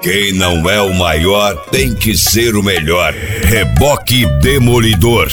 Quem não é o maior tem que ser o melhor. Reboque Demolidor.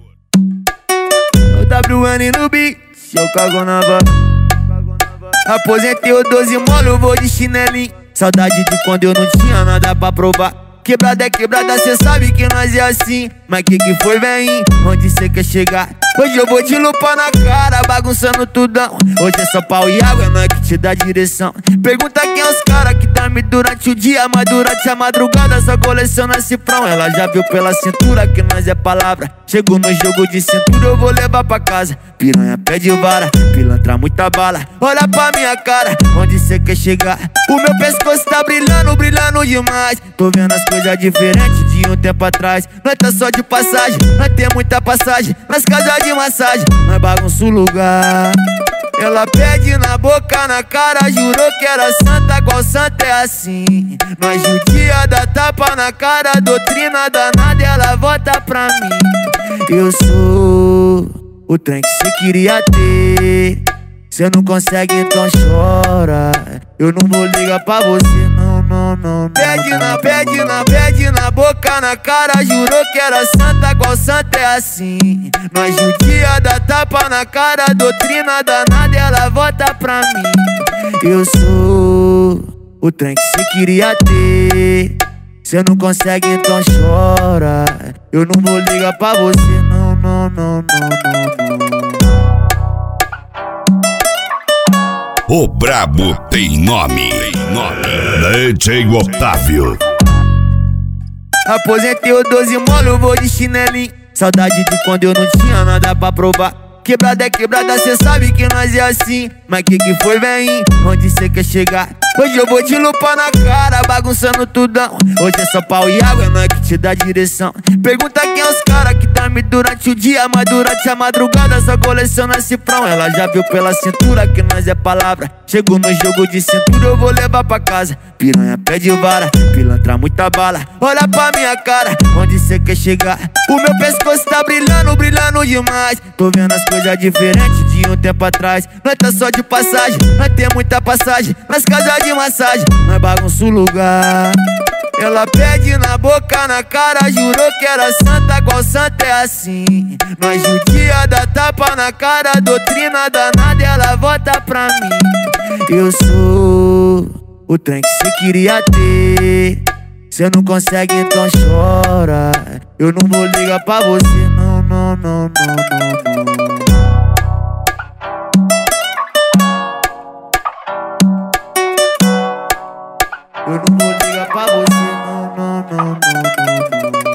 O WN no beat, se eu cago na vaga. Aposentei o 12 molo, vou de chinelinho. Saudade de quando eu não tinha nada pra provar. Quebrada é quebrada, cê sabe que nós é assim. Mas que foi, vem? Onde cê quer chegar? Hoje eu vou de lupa na cara, bagunçando tudão. Hoje é só pau e água, é nós que te dá direção. Pergunta quem é os cara que dorme durante o dia, mas durante a madrugada só coleciona cifrão. Ela já viu pela cintura que nós é palavra. Chegou no jogo de cintura, eu vou levar pra casa. Piranha pede vara, pilantra muita bala. Olha pra minha cara, onde cê quer chegar? O meu pescoço tá brilhando, brilhando demais. Tô vendo as coisas diferentes de um tempo atrás. Nós tá só de passagem, nós tem muita passagem. Nas casas de massagem, nós bagunça o lugar. Ela pede na boca, na cara, jurou que era santa, qual santa é assim? Nós judia, dá tapa na cara, doutrina danada, ela volta pra mim. Eu sou o trem que cê queria ter. Cê não consegue, então chora. Eu não vou ligar pra você, não, não, não. Pede na boca, na cara, jurou que era santa, qual santa é assim? Nós judia, dá tapa na cara, doutrina danada, ela volta pra mim. Eu sou o trem que cê queria ter. Cê não consegue, então chora. Eu não vou ligar pra você, não, não, não, não, não. O brabo tem nome. DJ Otávio. Aposentei o 12 molo, vou de chinelinho. Saudade de quando eu não tinha nada pra provar. Quebrada é quebrada, cê sabe que nós é assim. Mas que foi, vem? Onde cê quer chegar? Hoje eu vou de lupa na cara, bagunçando tudão. Hoje é só pau e água, é nós que te dá direção. Pergunta quem é os cara que dorme durante o dia, mas durante a madrugada só coleciona cifrão. Ela já viu pela cintura que nós é palavra. Chegou no jogo de cintura, eu vou levar pra casa. Piranha pede vara, pilantra muita bala. Olha pra minha cara, onde cê quer chegar? O meu pescoço tá brilhando, brilhando demais. Tô vendo as coisas diferentes de um tempo atrás. Nós tá só de passagem, nós tem muita passagem. Nas casas de massagem, nós bagunça o lugar. Ela pede na boca, na cara, jurou que era santa, qual santa é assim? Nós judia, dá tapa na cara, doutrina danada, ela volta pra mim. Eu sou o trem que cê queria ter. Cê não consegue, então chora. Eu não vou ligar pra você, não, não, não, não, não. Eu não vou ligar pra você, não, não, não, não, não.